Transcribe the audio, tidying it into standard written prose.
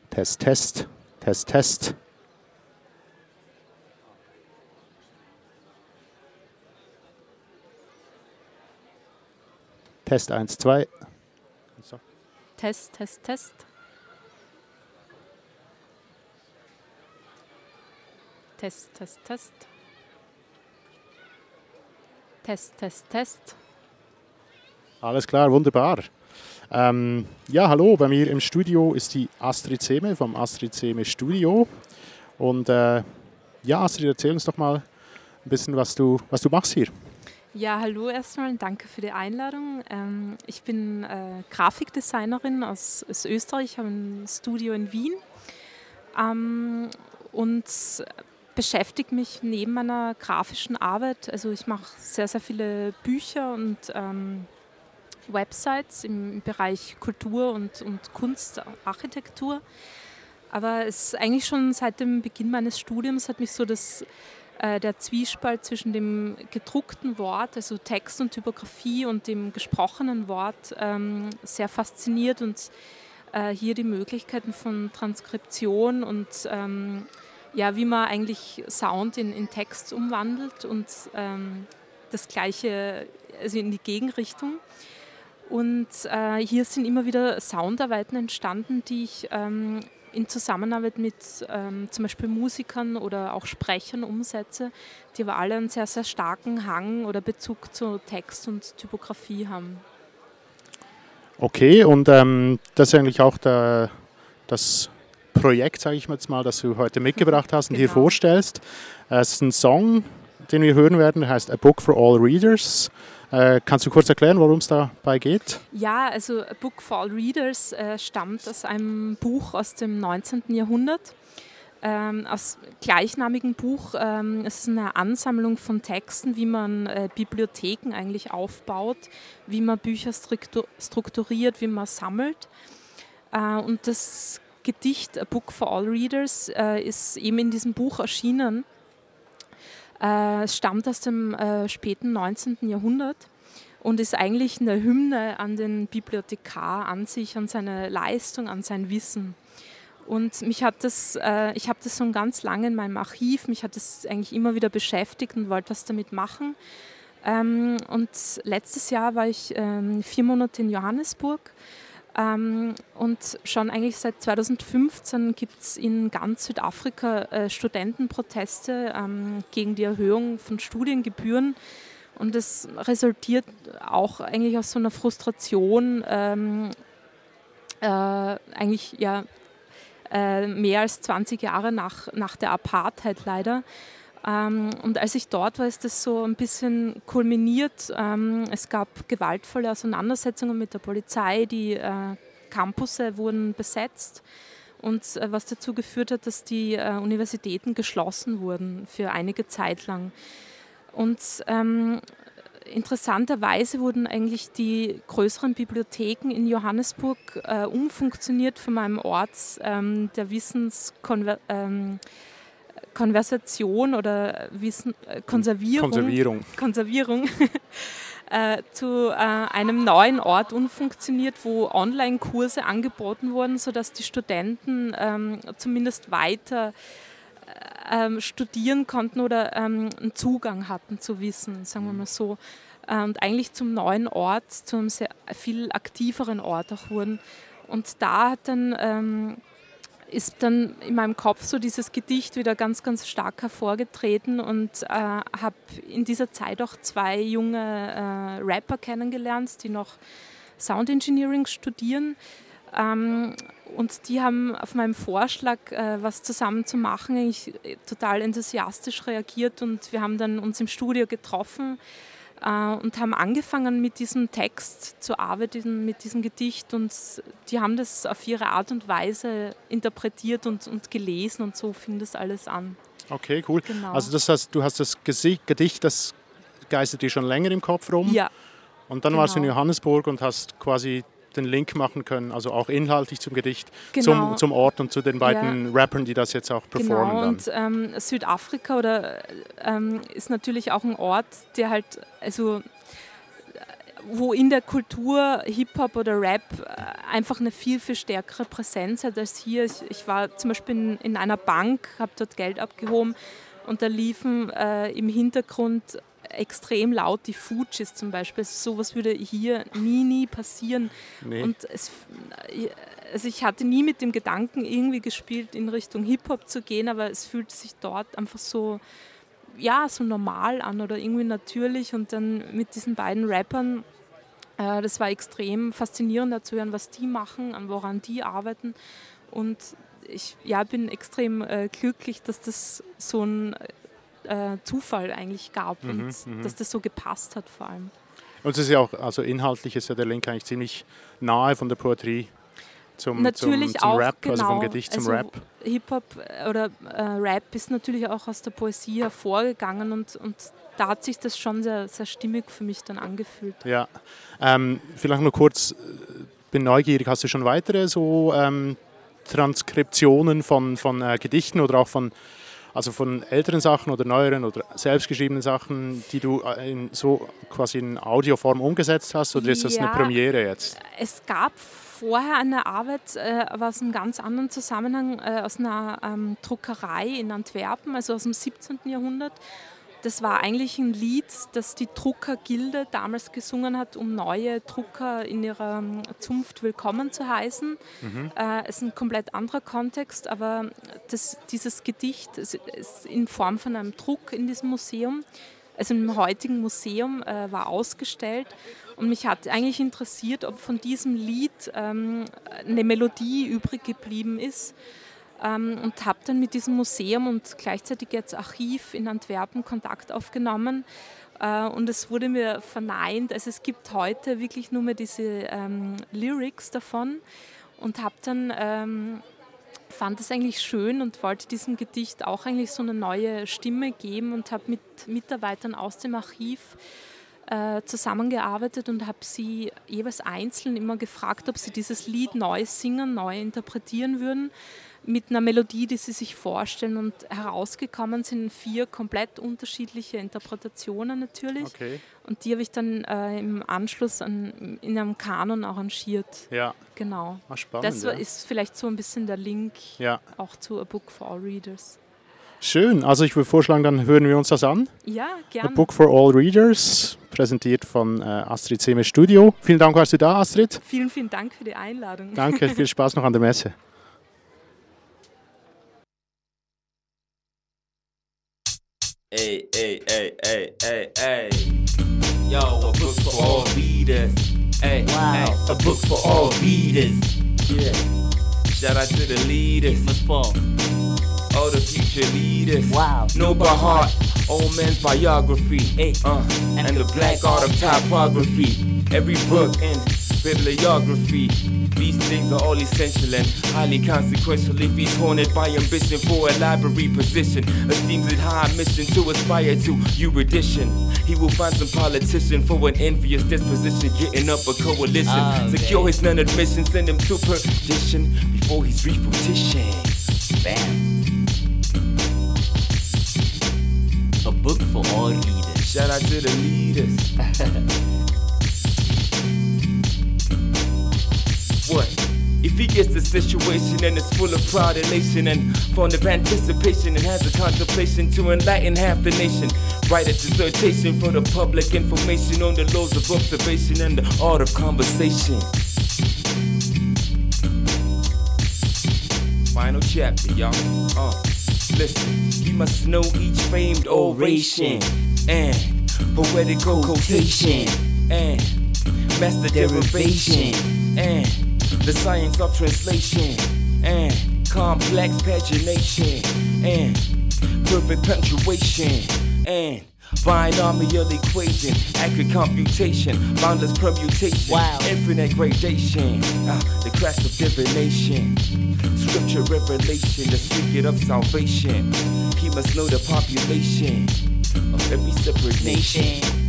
Test, Test, Test, Test. Test 1, 2. Test, Test, Test. Test, Test, Test. Test, Test, Test. Alles klar, wunderbar. Ja, hallo, bei mir im Studio ist die Astrid Sehme vom Astrid Sehme Studio. Und ja, Astrid, erzähl uns doch mal ein bisschen, was du machst hier. Ja, hallo erstmal, danke für die Einladung. Ich bin Grafikdesignerin aus Österreich, habe ein Studio in Wien und beschäftige mich neben meiner grafischen Arbeit, also ich mache sehr, sehr viele Bücher und Websites im Bereich Kultur und Kunst, Architektur. Aber es ist eigentlich schon seit dem Beginn meines Studiums hat mich so der Zwiespalt zwischen dem gedruckten Wort, also Text und Typografie, und dem gesprochenen Wort sehr fasziniert und hier die Möglichkeiten von Transkription und ja, wie man eigentlich Sound in Text umwandelt und das Gleiche, also in die Gegenrichtung. Und hier sind immer wieder Soundarbeiten entstanden, die ich in Zusammenarbeit mit zum Beispiel Musikern oder auch Sprechern umsetze, die aber alle einen sehr, sehr starken Hang oder Bezug zu Text und Typografie haben. Okay, und das ist eigentlich auch das Projekt, sage ich jetzt mal, das du heute mitgebracht hast und hier vorstellst. Es ist ein Song, den wir hören werden, der heißt A Book for All Readers. Kannst du kurz erklären, worum es dabei geht? Ja, also A Book for All Readers stammt aus einem Buch aus dem 19. Jahrhundert, aus gleichnamigen Buch. Es ist eine Ansammlung von Texten, wie man Bibliotheken eigentlich aufbaut, wie man Bücher strukturiert, wie man sammelt. Und das Gedicht A Book for All Readers ist eben in diesem Buch erschienen. Es stammt aus dem späten 19. Jahrhundert und ist eigentlich eine Hymne an den Bibliothekar, an sich, an seine Leistung, an sein Wissen. Und ich habe das schon ganz lange in meinem Archiv, mich hat das eigentlich immer wieder beschäftigt und wollte was damit machen. Und letztes Jahr war ich 4 Monate in Johannesburg. Und schon eigentlich seit 2015 gibt es in ganz Südafrika Studentenproteste gegen die Erhöhung von Studiengebühren. Und das resultiert auch eigentlich aus so einer Frustration, eigentlich ja mehr als 20 Jahre nach der Apartheid leider. Und als ich dort war, ist das so ein bisschen kulminiert. Es gab gewaltvolle Auseinandersetzungen mit der Polizei, die Campusse wurden besetzt und was dazu geführt hat, dass die Universitäten geschlossen wurden für einige Zeit lang. Und interessanterweise wurden eigentlich die größeren Bibliotheken in Johannesburg umfunktioniert von meinem Ort der Konversation oder Konservierung zu einem neuen Ort umfunktioniert, wo Online-Kurse angeboten wurden, sodass die Studenten zumindest weiter studieren konnten oder einen Zugang hatten zu Wissen, sagen wir mal so. Und eigentlich zum neuen Ort, zu einem sehr viel aktiveren Ort auch wurden. Und da hat ist dann in meinem Kopf so dieses Gedicht wieder ganz, ganz stark hervorgetreten und habe in dieser Zeit auch 2 junge Rapper kennengelernt, die noch Sound Engineering studieren. Und die haben auf meinen Vorschlag, was zusammen zu machen, eigentlich total enthusiastisch reagiert und wir haben dann uns im Studio getroffen und haben angefangen mit diesem Text zu arbeiten, mit diesem Gedicht, und die haben das auf ihre Art und Weise interpretiert und gelesen und so fing das alles an. Okay, cool. Genau. Also das heißt, du hast das Gedicht, das geistert dir schon länger im Kopf rum. Ja. Und dann warst du in Johannesburg und hast quasi den Link machen können, also auch inhaltlich zum Gedicht, zum Ort und zu den beiden Rappern, die das jetzt auch performen. Genau, und Südafrika ist natürlich auch ein Ort, der halt, also wo in der Kultur Hip-Hop oder Rap einfach eine viel, viel stärkere Präsenz hat als hier. Ich war zum Beispiel in einer Bank, habe dort Geld abgehoben und da liefen im Hintergrund extrem laut die Fugees zum Beispiel. Sowas würde hier nie passieren. Nee. Und also ich hatte nie mit dem Gedanken irgendwie gespielt, in Richtung Hip-Hop zu gehen, aber es fühlte sich dort einfach so normal an oder irgendwie natürlich. Und dann mit diesen beiden Rappern, das war extrem faszinierend zu hören, was die machen, woran die arbeiten. Und ich bin extrem glücklich, dass das so ein Zufall eigentlich gab und dass das so gepasst hat vor allem. Und es ist ja auch, also inhaltlich ist ja der Link eigentlich ziemlich nahe von der Poetry zum auch, Rap, genau. also vom Gedicht zum Rap. Hip-Hop oder Rap ist natürlich auch aus der Poesie hervorgegangen und da hat sich das schon sehr, sehr stimmig für mich dann angefühlt. Ja, vielleicht nur kurz, bin neugierig, hast du schon weitere so Transkriptionen von Gedichten oder auch von älteren Sachen oder neueren oder selbstgeschriebenen Sachen, die du quasi in Audioform umgesetzt hast, oder ist das eine Premiere jetzt? Es gab vorher eine Arbeit, aber aus einem ganz anderen Zusammenhang, aus einer Druckerei in Antwerpen, also aus dem 17. Jahrhundert. Das war eigentlich ein Lied, das die Druckergilde damals gesungen hat, um neue Drucker in ihrer Zunft willkommen zu heißen. Es ist ein komplett anderer Kontext, aber dieses Gedicht ist in Form von einem Druck in diesem Museum, also im heutigen Museum, war ausgestellt. Und mich hat eigentlich interessiert, ob von diesem Lied eine Melodie übrig geblieben ist. Und habe dann mit diesem Museum und gleichzeitig jetzt Archiv in Antwerpen Kontakt aufgenommen. Und es wurde mir verneint. Also es gibt heute wirklich nur mehr diese Lyrics davon. Und habe dann fand es eigentlich schön und wollte diesem Gedicht auch eigentlich so eine neue Stimme geben und habe mit Mitarbeitern aus dem Archiv zusammengearbeitet und habe sie jeweils einzeln immer gefragt, ob sie dieses Lied neu singen, neu interpretieren würden, mit einer Melodie, die sie sich vorstellen. Und herausgekommen sind 4 komplett unterschiedliche Interpretationen natürlich. Okay. Und die habe ich dann im Anschluss in einem Kanon arrangiert. Ja. Genau. Spannend, das ist vielleicht so ein bisschen der Link auch zu A Book for All Readers. Schön, also ich würde vorschlagen, dann hören wir uns das an. Ja, gerne. A Book for All Readers, präsentiert von Astrid Semes Studio. Vielen Dank, warst du da, Astrid. Vielen, vielen Dank für die Einladung. Danke, viel Spaß noch an der Messe. Hey, hey, hey, hey, hey, hey. Yo, a book for all readers. Hey, wow. Hey, a book for all readers. Yeah. Shout out to the leaders. All the future leaders. Wow. Know by heart, old man's biography. Hey. And the black art of typography. Every book in bibliography. These things are all essential and highly consequential if he's haunted by ambition for a library position. Esteems it high mission to aspire to erudition. He will find some politician for an envious disposition, getting up a coalition. Secure his non-admission, send him to perdition before he's refutition. Bam. A book for all readers. Shout out to the leaders. What? If he gets the situation and it's full of pride, elation, and fond of anticipation, and has a contemplation to enlighten half the nation, write a dissertation for the public information on the laws of observation and the art of conversation. Final chapter, y'all. Listen, he must know each famed oration and poetical quotation and master derivation and the science of translation and complex pagination and perfect punctuation and binomial equation, accurate computation, boundless permutation, infinite gradation, the craft of divination, scripture revelation, the secret of salvation. He must know the population of every separate nation.